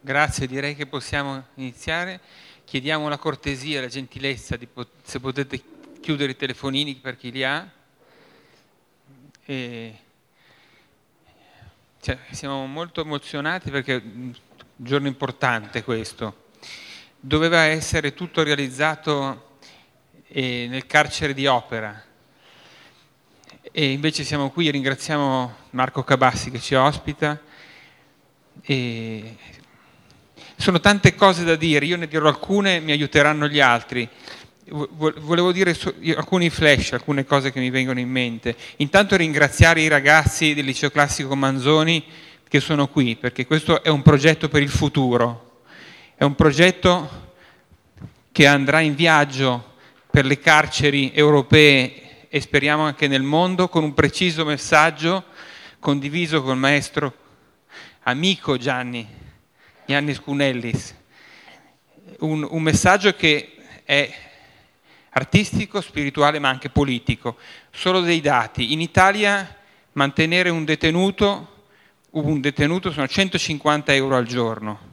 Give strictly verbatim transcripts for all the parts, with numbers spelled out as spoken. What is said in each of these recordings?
Grazie, direi che possiamo iniziare. Chiediamo la cortesia, la gentilezza di pot- se potete chiudere i telefonini per chi li ha. E, cioè, siamo molto emozionati perché è un giorno importante questo. Doveva essere tutto realizzato eh, nel carcere di Opera. E invece siamo qui, ringraziamo Marco Cabassi che ci ospita. E sono tante cose da dire, io ne dirò alcune, mi aiuteranno gli altri. Volevo dire alcuni flash, alcune cose che mi vengono in mente. Intanto ringraziare i ragazzi del Liceo Classico Manzoni che sono qui, perché questo è un progetto per il futuro. È un progetto che andrà in viaggio per le carceri europee e speriamo anche nel mondo, con un preciso messaggio condiviso col maestro amico Gianni, Giannis Kounellis. Un, un messaggio che è artistico, spirituale ma anche politico. Solo dei dati. In Italia mantenere un detenuto, un detenuto sono centocinquanta euro al giorno.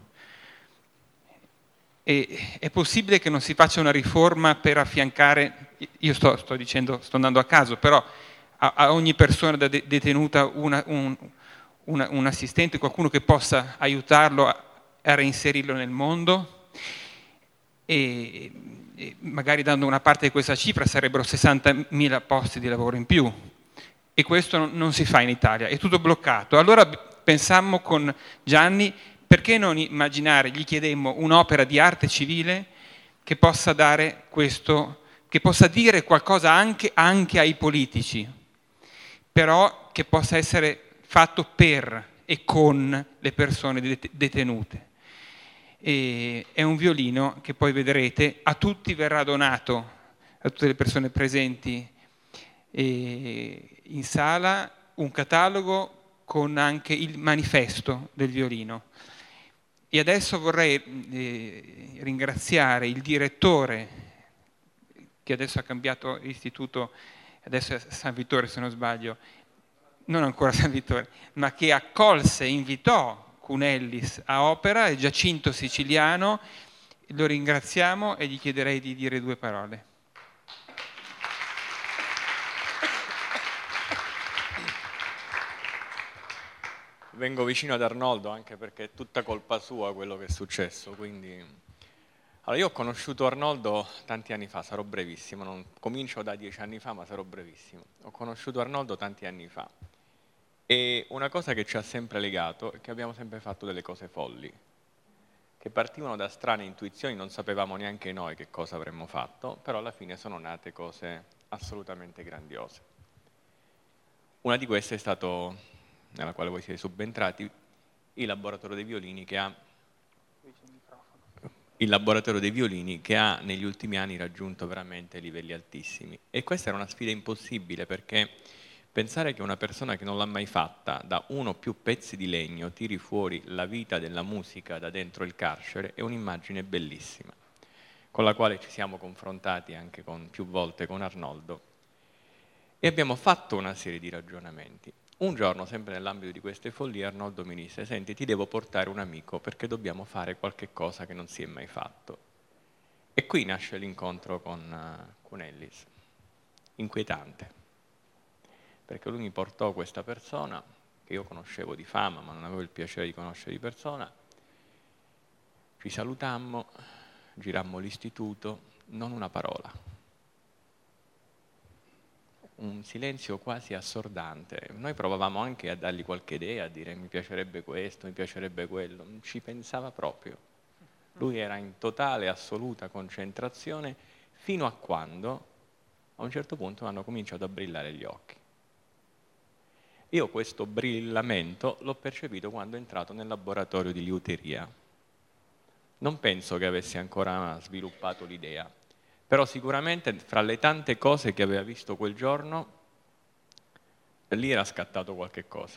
E è possibile che non si faccia una riforma per affiancare, io sto, sto dicendo, sto andando a caso, però a, a ogni persona da de- detenuta una, un, una, un assistente, qualcuno che possa aiutarlo a, a reinserirlo nel mondo? E, e magari dando una parte di questa cifra sarebbero sessantamila posti di lavoro in più. E questo non, non si fa in Italia, è tutto bloccato. Allora pensammo con Gianni, perché non immaginare, gli chiedemmo, un'opera di arte civile che possa dare questo, che possa dire qualcosa anche, anche ai politici, però che possa essere fatto per e con le persone detenute. E è un violino che poi vedrete, a tutti verrà donato, a tutte le persone presenti in sala, un catalogo con anche il manifesto del violino. E adesso vorrei eh, ringraziare il direttore, che adesso ha cambiato istituto, adesso è San Vittore se non sbaglio, non ancora San Vittore, ma che accolse, invitò Kounellis a Opera, è Giacinto Siciliano, lo ringraziamo e gli chiederei di dire due parole. Vengo vicino ad Arnoldo anche perché è tutta colpa sua quello che è successo, quindi... Allora, io ho conosciuto Arnoldo tanti anni fa, sarò brevissimo, non comincio da dieci anni fa ma sarò brevissimo. Ho conosciuto Arnoldo tanti anni fa e una cosa che ci ha sempre legato è che abbiamo sempre fatto delle cose folli, che partivano da strane intuizioni, non sapevamo neanche noi che cosa avremmo fatto, però alla fine sono nate cose assolutamente grandiose. Una di queste è stato, nella quale voi siete subentrati, il laboratorio dei violini che ha il laboratorio dei violini che ha negli ultimi anni raggiunto veramente livelli altissimi. E questa era una sfida impossibile perché pensare che una persona che non l'ha mai fatta da uno o più pezzi di legno tiri fuori la vita della musica da dentro il carcere è un'immagine bellissima, con la quale ci siamo confrontati anche con, più volte con Arnoldo e abbiamo fatto una serie di ragionamenti. Un giorno, sempre nell'ambito di queste follie, Arnoldo mi disse: senti, ti devo portare un amico perché dobbiamo fare qualche cosa che non si è mai fatto. E qui nasce l'incontro con uh, Kounellis, inquietante, perché lui mi portò questa persona che io conoscevo di fama ma non avevo il piacere di conoscere di persona, ci salutammo, girammo l'istituto, non una parola. Un silenzio quasi assordante. Noi provavamo anche a dargli qualche idea, a dire mi piacerebbe questo, mi piacerebbe quello, non ci pensava proprio. Lui era in totale, assoluta concentrazione fino a quando a un certo punto hanno cominciato a brillare gli occhi. Io questo brillamento l'ho percepito quando è entrato nel laboratorio di liuteria. Non penso che avessi ancora sviluppato l'idea. Però sicuramente fra le tante cose che aveva visto quel giorno, lì era scattato qualche cosa.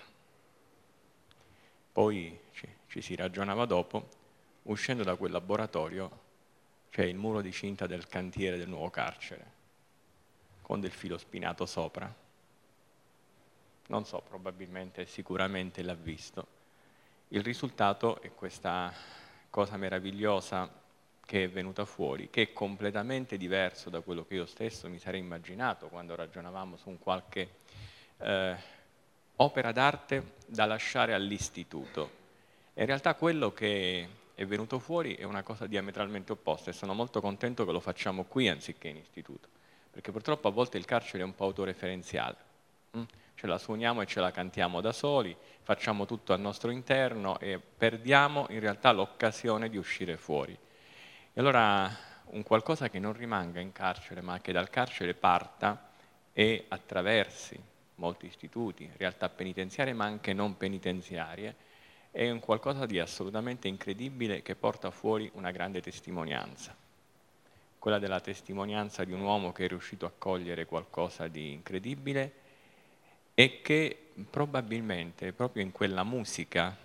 Poi ci, ci si ragionava dopo, uscendo da quel laboratorio c'è il muro di cinta del cantiere del nuovo carcere, con del filo spinato sopra. Non so, probabilmente, sicuramente l'ha visto. Il risultato è questa cosa meravigliosa che è venuta fuori, che è completamente diverso da quello che io stesso mi sarei immaginato quando ragionavamo su un qualche eh, opera d'arte da lasciare all'istituto. In realtà quello che è venuto fuori è una cosa diametralmente opposta e sono molto contento che lo facciamo qui anziché in istituto, perché purtroppo a volte il carcere è un po' autoreferenziale, mm? Ce la suoniamo e ce la cantiamo da soli, facciamo tutto al nostro interno e perdiamo in realtà l'occasione di uscire fuori. E allora un qualcosa che non rimanga in carcere ma che dal carcere parta e attraversi molti istituti, realtà penitenziarie ma anche non penitenziarie, è un qualcosa di assolutamente incredibile che porta fuori una grande testimonianza, quella della testimonianza di un uomo che è riuscito a cogliere qualcosa di incredibile e che probabilmente proprio in quella musica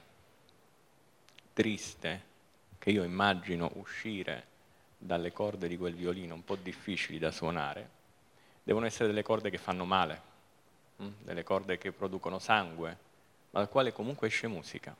triste che io immagino uscire dalle corde di quel violino un po' difficili da suonare, devono essere delle corde che fanno male, mh? delle corde che producono sangue, ma dal quale comunque esce musica.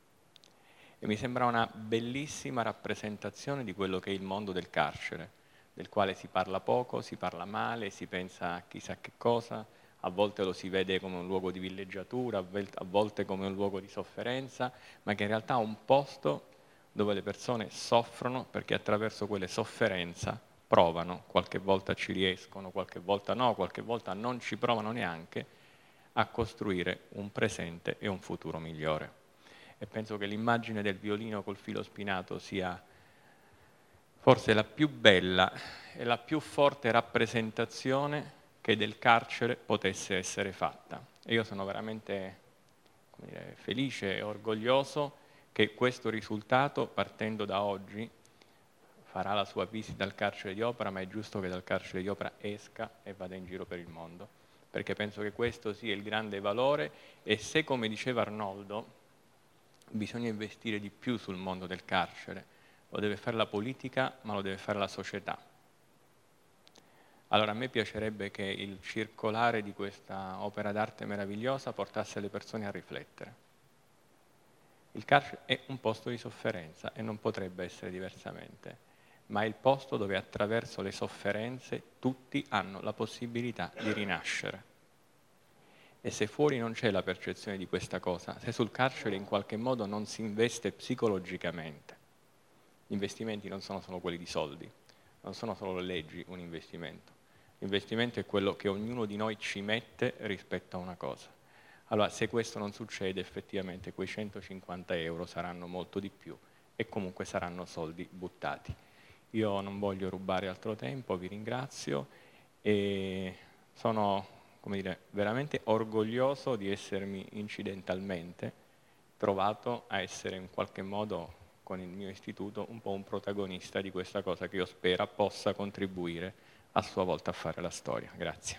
E mi sembra una bellissima rappresentazione di quello che è il mondo del carcere, del quale si parla poco, si parla male, si pensa a chissà che cosa, a volte lo si vede come un luogo di villeggiatura, a volte come un luogo di sofferenza, ma che in realtà è un posto dove le persone soffrono perché attraverso quelle sofferenze provano, qualche volta ci riescono, qualche volta no, qualche volta non ci provano neanche, a costruire un presente e un futuro migliore. E penso che l'immagine del violino col filo spinato sia forse la più bella e la più forte rappresentazione che del carcere potesse essere fatta. E io sono veramente, come dire, felice e orgoglioso che questo risultato, partendo da oggi, farà la sua visita al carcere di Opera, ma è giusto che dal carcere di Opera esca e vada in giro per il mondo, perché penso che questo sia il grande valore e se, come diceva Arnoldo, bisogna investire di più sul mondo del carcere, lo deve fare la politica, ma lo deve fare la società. Allora a me piacerebbe che il circolare di questa opera d'arte meravigliosa portasse le persone a riflettere. Il carcere è un posto di sofferenza e non potrebbe essere diversamente, ma è il posto dove attraverso le sofferenze tutti hanno la possibilità di rinascere. E se fuori non c'è la percezione di questa cosa, se sul carcere in qualche modo non si investe psicologicamente, gli investimenti non sono solo quelli di soldi, non sono solo le leggi un investimento. L'investimento è quello che ognuno di noi ci mette rispetto a una cosa. Allora, se questo non succede, effettivamente quei centocinquanta euro saranno molto di più e comunque saranno soldi buttati. Io non voglio rubare altro tempo, vi ringrazio e sono, come dire, veramente orgoglioso di essermi incidentalmente trovato a essere in qualche modo con il mio istituto un po' un protagonista di questa cosa che io spero possa contribuire a sua volta a fare la storia. Grazie.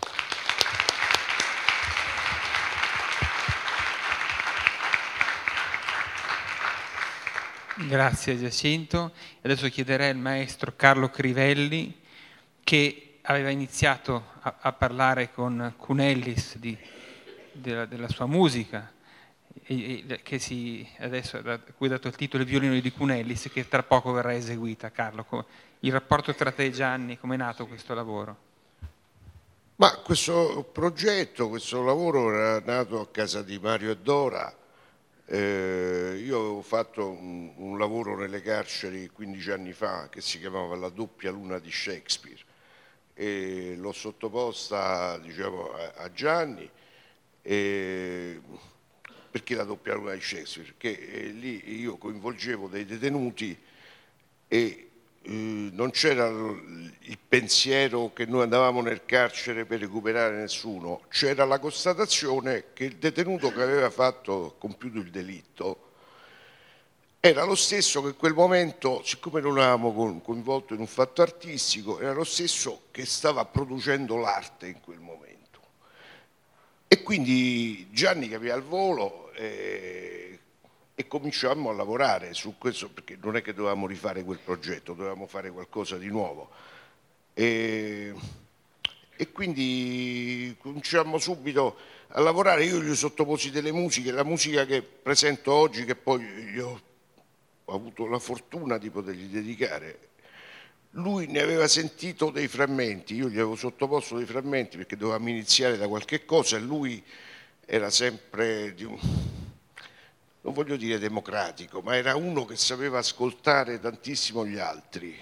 Grazie Giacinto. Adesso chiederei al maestro Carlo Crivelli, che aveva iniziato a, a parlare con Cunellis di, della, della sua musica, e, e, che si, adesso, a cui ha dato il titolo Il violino di Cunellis, che tra poco verrà eseguita. Carlo, il rapporto tra te e Gianni, come è nato questo lavoro? Ma questo progetto, questo lavoro era nato a casa di Mario e Dora. Eh, io avevo fatto un, un lavoro nelle carceri quindici anni fa che si chiamava La doppia luna di Shakespeare e l'ho sottoposta, diciamo, a, a Gianni. E, perché la doppia luna di Shakespeare? Perché eh, lì io coinvolgevo dei detenuti e eh, non c'era il pensiero che noi andavamo nel carcere per recuperare nessuno, c'era la constatazione che il detenuto che aveva fatto, compiuto il delitto era lo stesso che in quel momento, siccome non eravamo coinvolto in un fatto artistico, era lo stesso che stava producendo l'arte in quel momento. E quindi Gianni capì al volo e, e cominciammo a lavorare su questo, perché non è che dovevamo rifare quel progetto, dovevamo fare qualcosa di nuovo. E, e quindi cominciammo subito a lavorare, io gli sottoposi delle musiche, la musica che presento oggi, che poi io ho avuto la fortuna di potergli dedicare. Lui ne aveva sentito dei frammenti, io gli avevo sottoposto dei frammenti perché dovevamo iniziare da qualche cosa e lui era sempre di un, non voglio dire democratico, ma era uno che sapeva ascoltare tantissimo gli altri.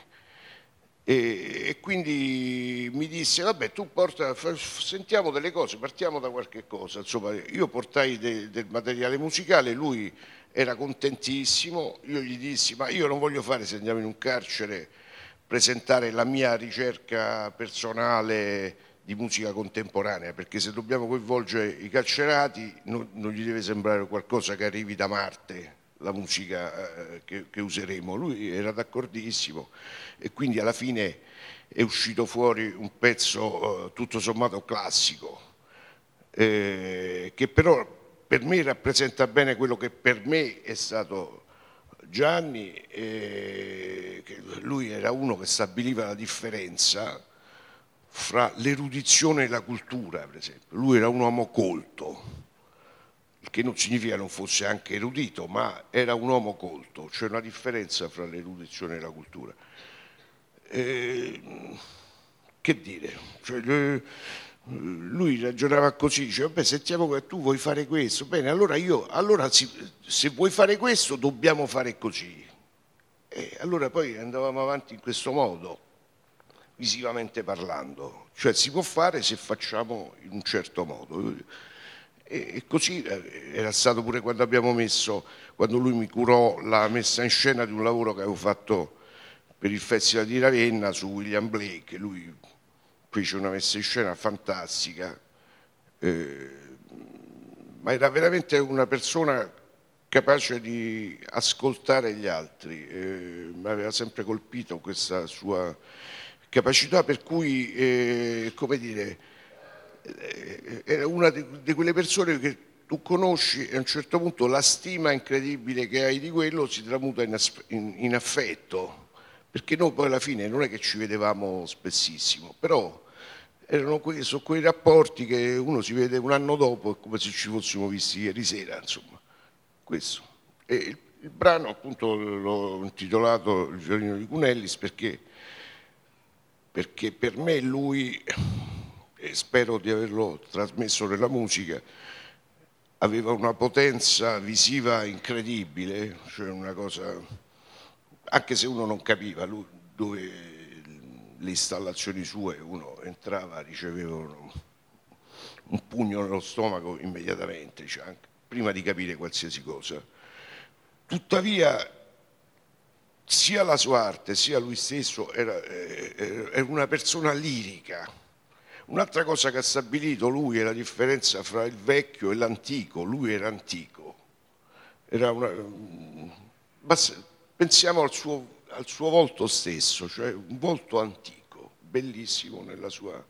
E, e quindi mi disse, vabbè, tu porta, sentiamo delle cose, partiamo da qualche cosa. Insomma, io portai de, del materiale musicale, lui era contentissimo, io gli dissi, ma io non voglio fare, se andiamo in un carcere, presentare la mia ricerca personale di musica contemporanea, perché se dobbiamo coinvolgere i carcerati non, non gli deve sembrare qualcosa che arrivi da Marte, la musica eh, che, che useremo. Lui era d'accordissimo e quindi alla fine è uscito fuori un pezzo eh, tutto sommato classico, eh, che però per me rappresenta bene quello che per me è stato Gianni, eh, che lui era uno che stabiliva la differenza fra l'erudizione e la cultura, per esempio. Lui era un uomo colto, il che non significa non fosse anche erudito, ma era un uomo colto, c'è una differenza fra l'erudizione e la cultura. Eh, che dire? Cioè, le, lui ragionava così, diceva, vabbè, sentiamo che tu vuoi fare questo, bene, allora io, allora si, se vuoi fare questo dobbiamo fare così. E allora poi andavamo avanti in questo modo, visivamente parlando, cioè si può fare se facciamo in un certo modo. E così era stato pure quando abbiamo messo, quando lui mi curò la messa in scena di un lavoro che avevo fatto per il Festival di Ravenna su William Blake. Lui fece una messa in scena fantastica, eh, ma era veramente una persona capace di ascoltare gli altri, eh, mi aveva sempre colpito questa sua capacità, per cui, eh, come dire, eh, era una di, di quelle persone che tu conosci e a un certo punto la stima incredibile che hai di quello si tramuta in, in, in affetto, perché noi poi alla fine non è che ci vedevamo spessissimo, però erano quei, sono quei rapporti che uno si vede un anno dopo, è come se ci fossimo visti ieri sera, insomma, questo. E il, il brano appunto l'ho intitolato Il violino di Cunellis perché, perché per me lui, e spero di averlo trasmesso nella musica, aveva una potenza visiva incredibile, cioè una cosa, anche se uno non capiva lui, dove le installazioni sue, uno entrava, riceveva un, un pugno nello stomaco immediatamente, cioè anche, prima di capire qualsiasi cosa. Tuttavia, sia la sua arte, sia lui stesso, era, era una persona lirica. Un'altra cosa che ha stabilito lui è la differenza fra il vecchio e l'antico. Lui era antico. Era una, basta, pensiamo al suo, al suo volto stesso, cioè un volto antico, bellissimo nella sua...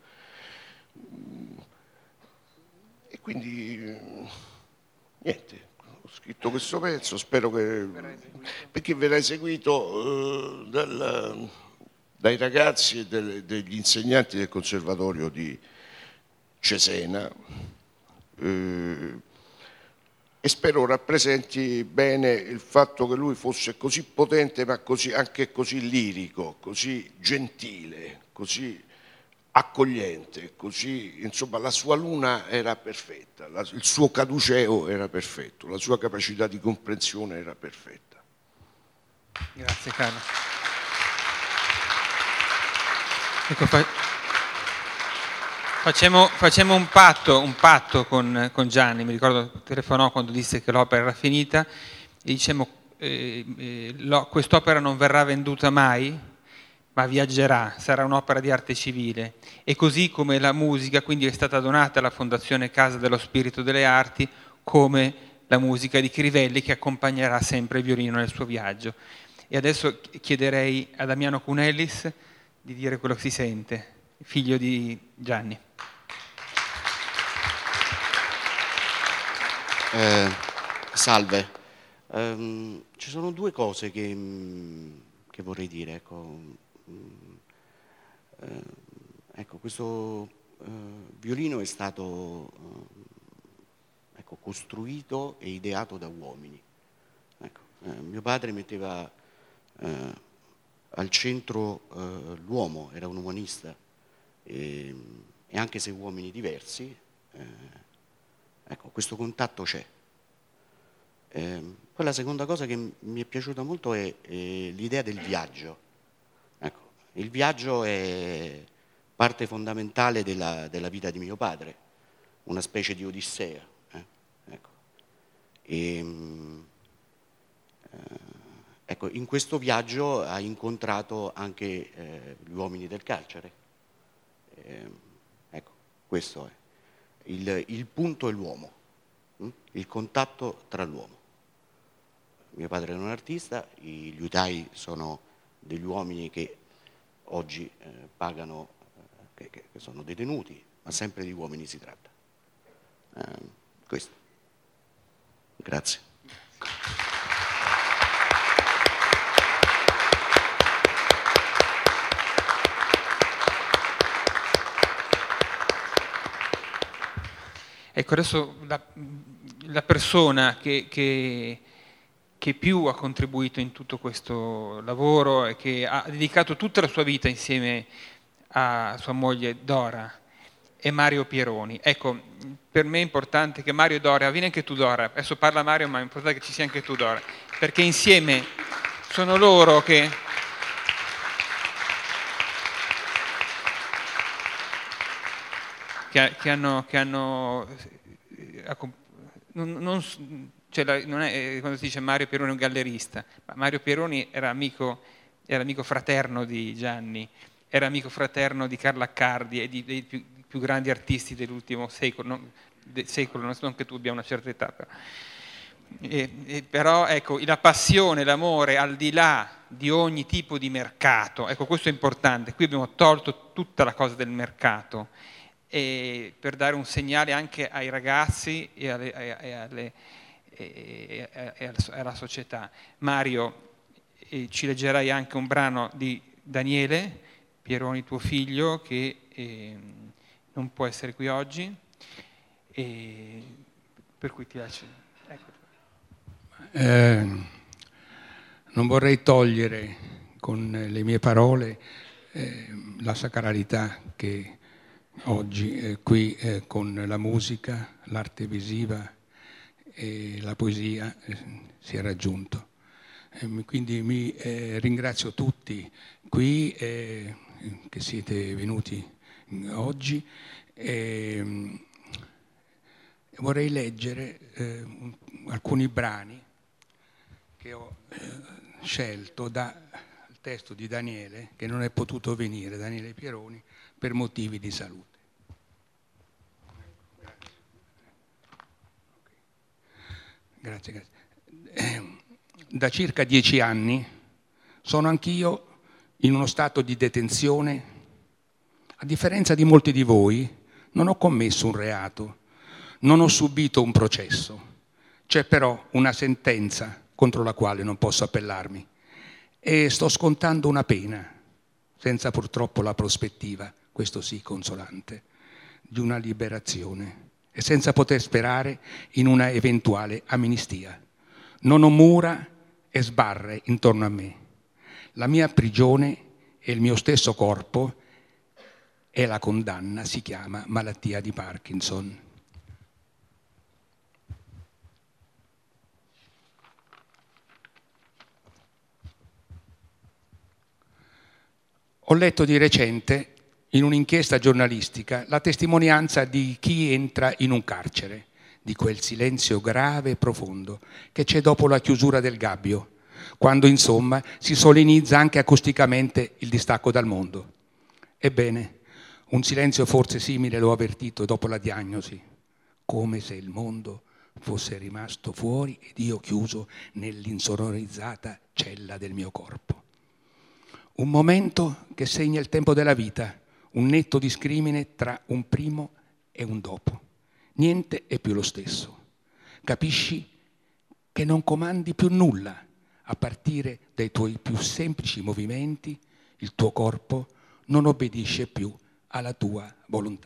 E quindi, niente, ho scritto questo pezzo, spero che... perché verrà eseguito eh, dal, dai ragazzi e del, degli insegnanti del Conservatorio di Cesena, eh, e spero rappresenti bene il fatto che lui fosse così potente ma così, anche così lirico, così gentile, così accogliente, così, insomma, la sua luna era perfetta, la, il suo caduceo era perfetto, la sua capacità di comprensione era perfetta. Grazie Carlo. Ecco, fa... facciamo, facciamo un patto, un patto con, con Gianni. Mi ricordo telefonò quando disse che l'opera era finita e dicemmo eh, eh, lo, quest'opera non verrà venduta mai, ma viaggerà, sarà un'opera di arte civile. E così come la musica quindi è stata donata alla Fondazione Casa dello Spirito delle Arti, come la musica di Crivelli che accompagnerà sempre il violino nel suo viaggio. E adesso chiederei a Damiano Cunellis di dire quello che si sente, figlio di Gianni. Eh, salve, um, ci sono due cose che, che vorrei dire. Ecco, eh, ecco questo eh, violino è stato eh, ecco, costruito e ideato da uomini. Ecco, Eh, mio padre metteva eh, al centro eh, l'uomo, era un umanista, e, e anche se uomini diversi, eh, ecco, questo contatto c'è. Eh, poi la seconda cosa che mi è piaciuta molto è, è l'idea del viaggio. Ecco, il viaggio è parte fondamentale della, della vita di mio padre, una specie di odissea. Eh? Ecco. E, eh, ecco, in questo viaggio ha incontrato anche eh, gli uomini del carcere. Eh, ecco, questo è. Il, il punto è l'uomo, hm? Il contatto tra l'uomo. Mio padre era un artista, gli utai sono degli uomini che oggi eh, pagano, eh, che, che sono detenuti, ma sempre di uomini si tratta. Eh, questo. Grazie. Ecco, adesso la, la persona che, che, che più ha contribuito in tutto questo lavoro e che ha dedicato tutta la sua vita insieme a sua moglie Dora è Mario Pieroni. Ecco, per me è importante che Mario e Dora, vieni anche tu Dora, adesso parla Mario ma è importante che ci sia anche tu Dora, perché insieme sono loro che... Che, che hanno, che hanno non, non, cioè la, non è, quando si dice Mario Pieroni è un gallerista, ma Mario Pieroni era amico, era amico fraterno di Gianni, era amico fraterno di Carlo Accardi e di, dei più, più grandi artisti dell'ultimo secolo, non, del secolo, non che tu abbia una certa età, però. E, e però ecco, la passione, l'amore al di là di ogni tipo di mercato, ecco questo è importante, qui abbiamo tolto tutta la cosa del mercato, e per dare un segnale anche ai ragazzi e, alle, e, alle, e, e alla società. Mario, eh, ci leggerai anche un brano di Daniele Pieroni, tuo figlio, che eh, non può essere qui oggi, e per cui ti lascio. Ecco. Eh, non vorrei togliere con le mie parole eh, la sacralità che oggi eh, qui eh, con la musica, l'arte visiva e la poesia eh, si è raggiunto. Eh, quindi mi eh, ringrazio tutti qui eh, che siete venuti oggi. E, vorrei leggere eh, alcuni brani che ho eh, scelto dal testo di Daniele, che non è potuto venire, Daniele Pieroni, per motivi di salute. Grazie, grazie. Eh, da circa dieci anni sono anch'io in uno stato di detenzione. A differenza di molti di voi, non ho commesso un reato, non ho subito un processo. C'è però una sentenza contro la quale non posso appellarmi e sto scontando una pena, senza purtroppo la prospettiva, questo sì consolante, di una liberazione e senza poter sperare in una eventuale amnistia. Non ho mura e sbarre intorno a me. La mia prigione e il mio stesso corpo e la condanna si chiama malattia di Parkinson. Ho letto di recente, in un'inchiesta giornalistica, la testimonianza di chi entra in un carcere, di quel silenzio grave e profondo che c'è dopo la chiusura del gabbio, quando insomma si solenizza anche acusticamente il distacco dal mondo. Ebbene, un silenzio forse simile l'ho avvertito dopo la diagnosi, come se il mondo fosse rimasto fuori ed io chiuso nell'insonorizzata cella del mio corpo. Un momento che segna il tempo della vita, un netto discrimine tra un primo e un dopo. Niente è più lo stesso. Capisci che non comandi più nulla, a partire dai tuoi più semplici movimenti, il tuo corpo non obbedisce più alla tua volontà.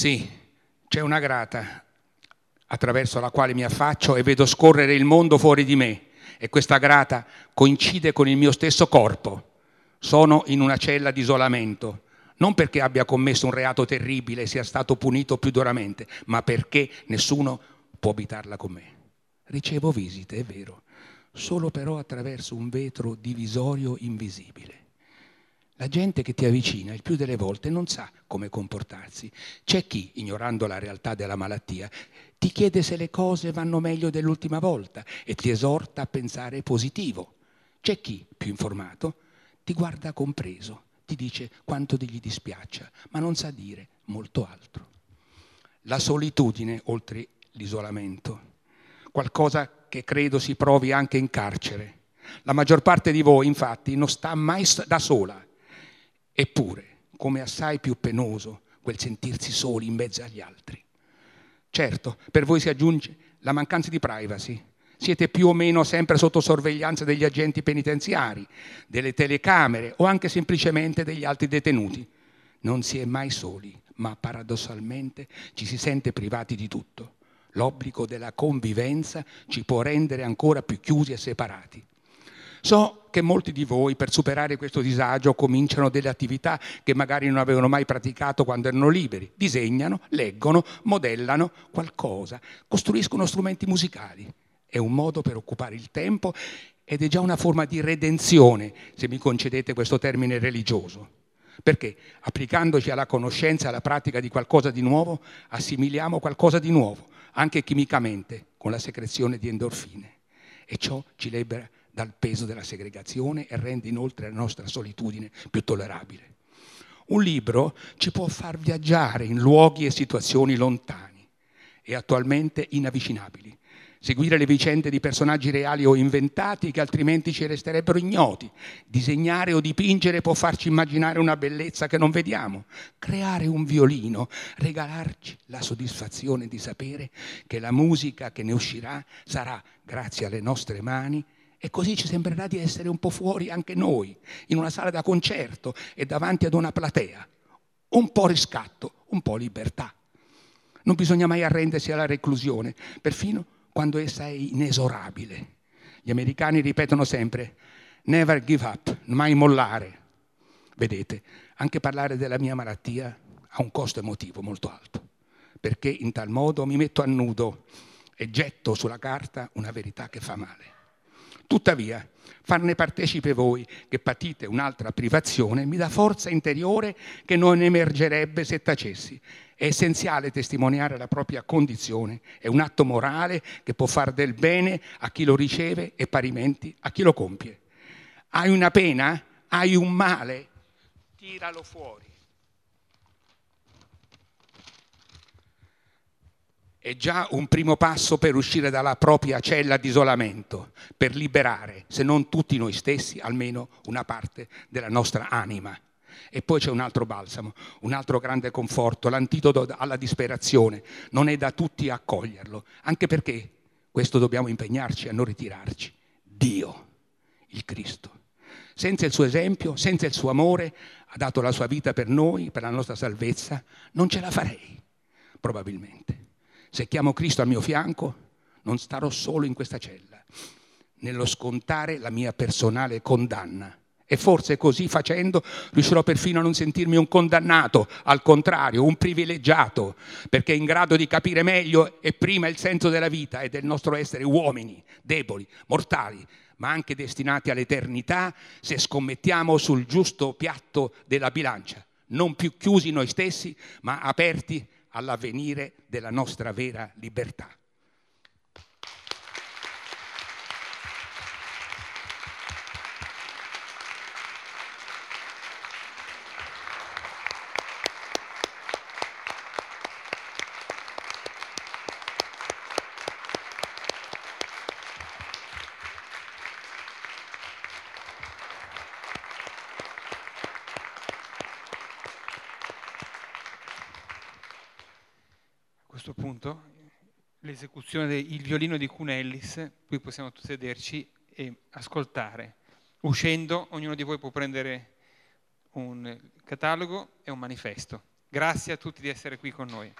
Sì, c'è una grata attraverso la quale mi affaccio e vedo scorrere il mondo fuori di me, e questa grata coincide con il mio stesso corpo. Sono in una cella di isolamento, non perché abbia commesso un reato terribile e sia stato punito più duramente, ma perché nessuno può abitarla con me. Ricevo visite, è vero, solo però attraverso un vetro divisorio invisibile. La gente che ti avvicina il più delle volte non sa come comportarsi. C'è chi, ignorando la realtà della malattia, ti chiede se le cose vanno meglio dell'ultima volta e ti esorta a pensare positivo. C'è chi, più informato, ti guarda compreso, ti dice quanto gli dispiaccia, ma non sa dire molto altro. La solitudine, oltre l'isolamento, qualcosa che credo si provi anche in carcere. La maggior parte di voi, infatti, non sta mai da sola. Eppure, come assai più penoso quel sentirsi soli in mezzo agli altri. Certo, per voi si aggiunge la mancanza di privacy. Siete più o meno sempre sotto sorveglianza degli agenti penitenziari, delle telecamere o anche semplicemente degli altri detenuti. Non si è mai soli, ma paradossalmente ci si sente privati di tutto. L'obbligo della convivenza ci può rendere ancora più chiusi e separati. So che molti di voi, per superare questo disagio, cominciano delle attività che magari non avevano mai praticato quando erano liberi. Disegnano, leggono, modellano qualcosa, costruiscono strumenti musicali. È un modo per occupare il tempo ed è già una forma di redenzione, se mi concedete questo termine religioso. Perché applicandoci alla conoscenza e alla pratica di qualcosa di nuovo, assimiliamo qualcosa di nuovo, anche chimicamente, con la secrezione di endorfine. E ciò ci libera dal peso della segregazione e rende inoltre la nostra solitudine più tollerabile. Un libro ci può far viaggiare in luoghi e situazioni lontani e attualmente inavvicinabili, seguire le vicende di personaggi reali o inventati che altrimenti ci resterebbero ignoti. Disegnare o dipingere può farci immaginare una bellezza che non vediamo. Creare un violino, regalarci la soddisfazione di sapere che la musica che ne uscirà sarà grazie alle nostre mani, e così ci sembrerà di essere un po' fuori anche noi, in una sala da concerto e davanti ad una platea. Un po' riscatto, un po' libertà. Non bisogna mai arrendersi alla reclusione, perfino quando essa è inesorabile. Gli americani ripetono sempre never give up, mai mollare. Vedete, anche parlare della mia malattia ha un costo emotivo molto alto, perché in tal modo mi metto a nudo e getto sulla carta una verità che fa male. Tuttavia, farne partecipe voi che patite un'altra privazione mi dà forza interiore che non emergerebbe se tacessi. È essenziale testimoniare la propria condizione, è un atto morale che può far del bene a chi lo riceve e parimenti a chi lo compie. Hai una pena? Hai un male? Tiralo fuori. È già un primo passo per uscire dalla propria cella di isolamento, per liberare, se non tutti noi stessi, almeno una parte della nostra anima. E poi c'è un altro balsamo, un altro grande conforto, l'antidoto alla disperazione. Non è da tutti accoglierlo, anche perché, questo dobbiamo impegnarci a non ritirarci, Dio, il Cristo. Senza il suo esempio, senza il suo amore, ha dato la sua vita per noi, per la nostra salvezza, non ce la farei, probabilmente. Se chiamo Cristo al mio fianco, non starò solo in questa cella, nello scontare la mia personale condanna. E forse così facendo riuscirò perfino a non sentirmi un condannato, al contrario, un privilegiato, perché in grado di capire meglio e prima il senso della vita e del nostro essere uomini, deboli, mortali, ma anche destinati all'eternità se scommettiamo sul giusto piatto della bilancia, non più chiusi noi stessi, ma aperti all'avvenire della nostra vera libertà. A questo punto l'esecuzione del violino di Kuhn Ellis, qui possiamo sederci e ascoltare. Uscendo, ognuno di voi può prendere un catalogo e un manifesto. Grazie a tutti di essere qui con noi.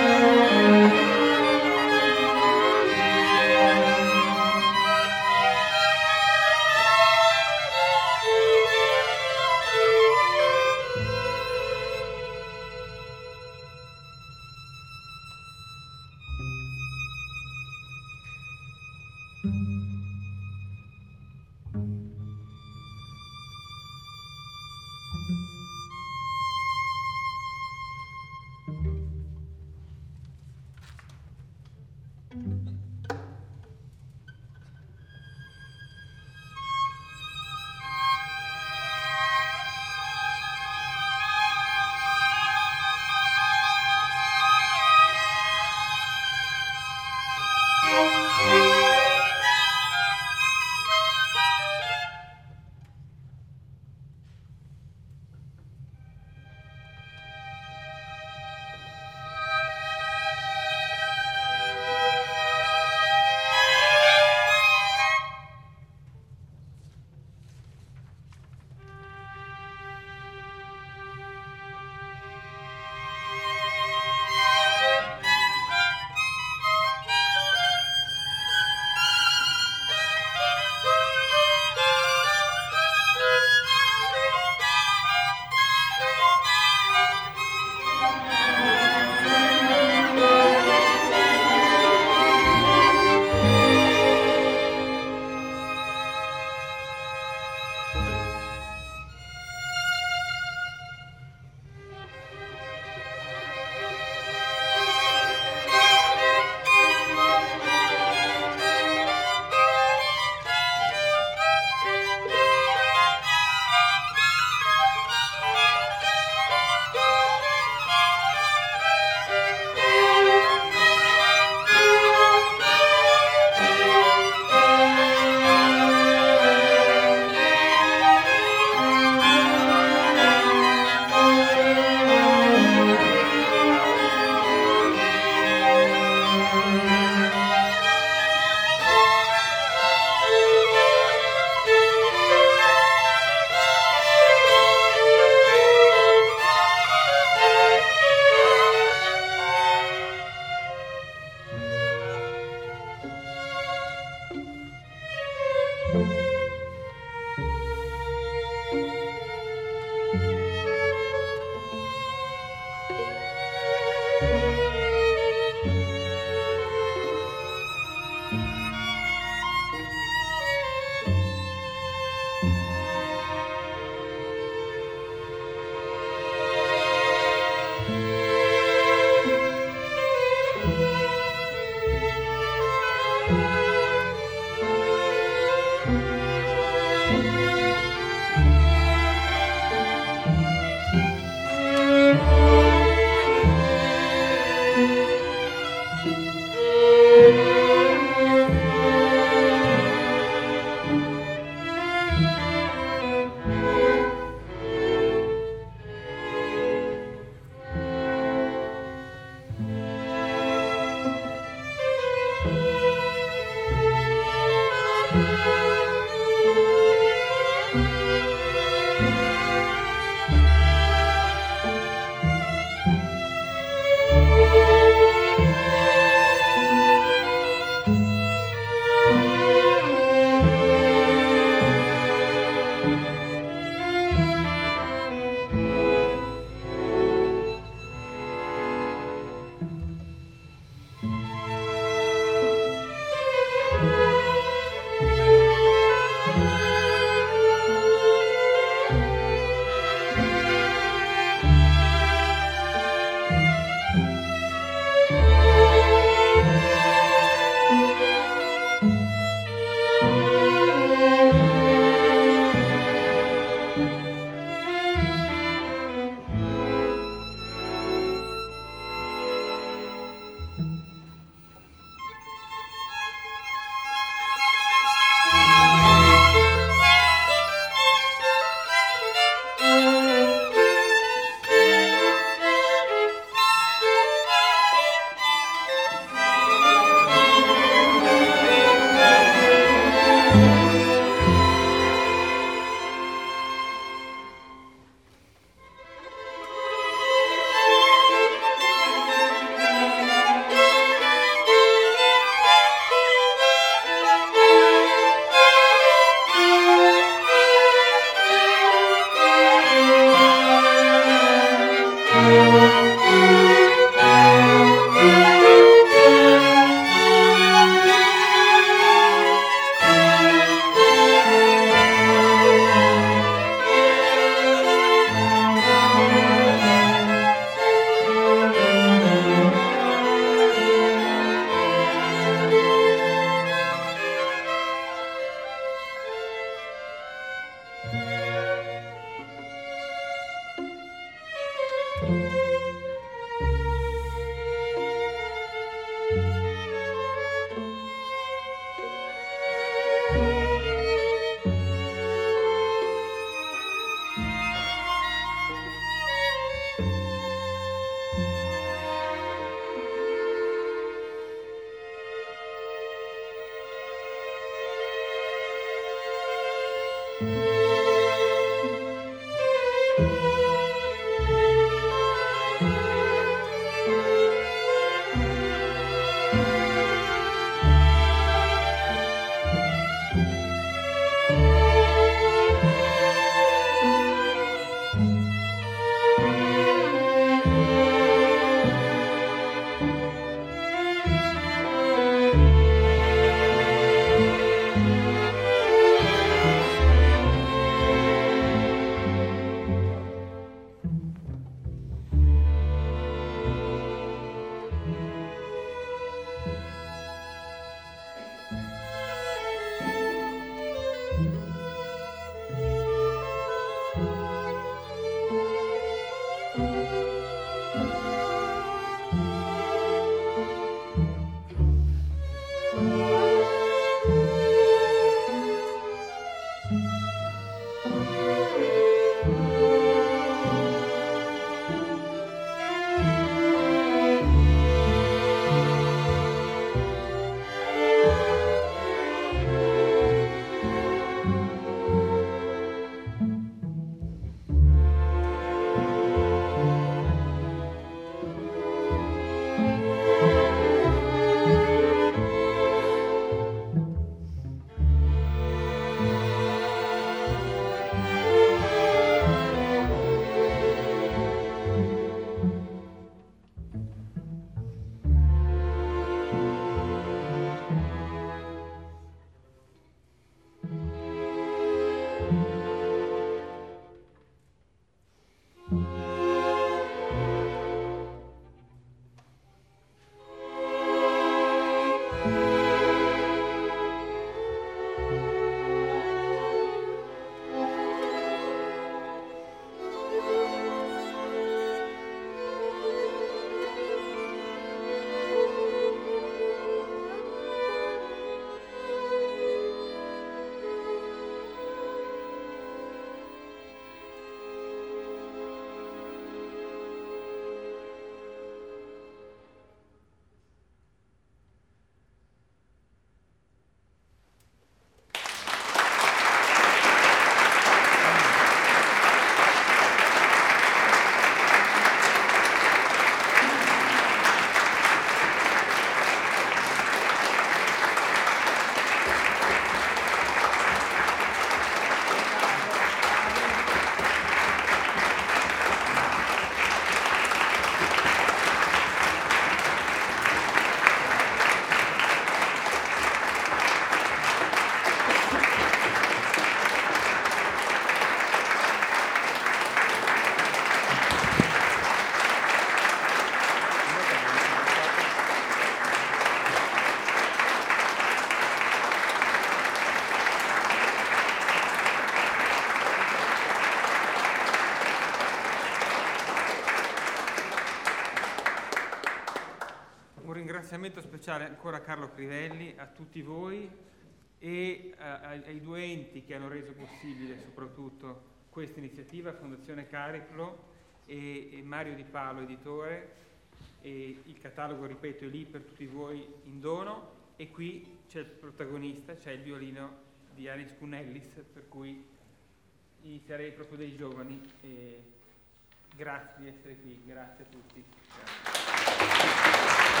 ringraziamento speciale ancora a Carlo Crivelli, a tutti voi e a, ai, ai due enti che hanno reso possibile soprattutto questa iniziativa, Fondazione Cariplo e, e Mario Di Paolo, editore, e il catalogo, ripeto, è lì per tutti voi in dono, e qui c'è il protagonista, c'è il violino di Anis Cunellis, per cui inizierei proprio dai giovani. E grazie di essere qui, grazie a tutti. Grazie.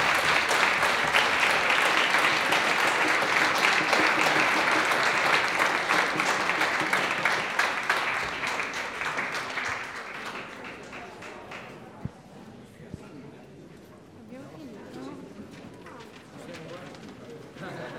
Abbiamo finito?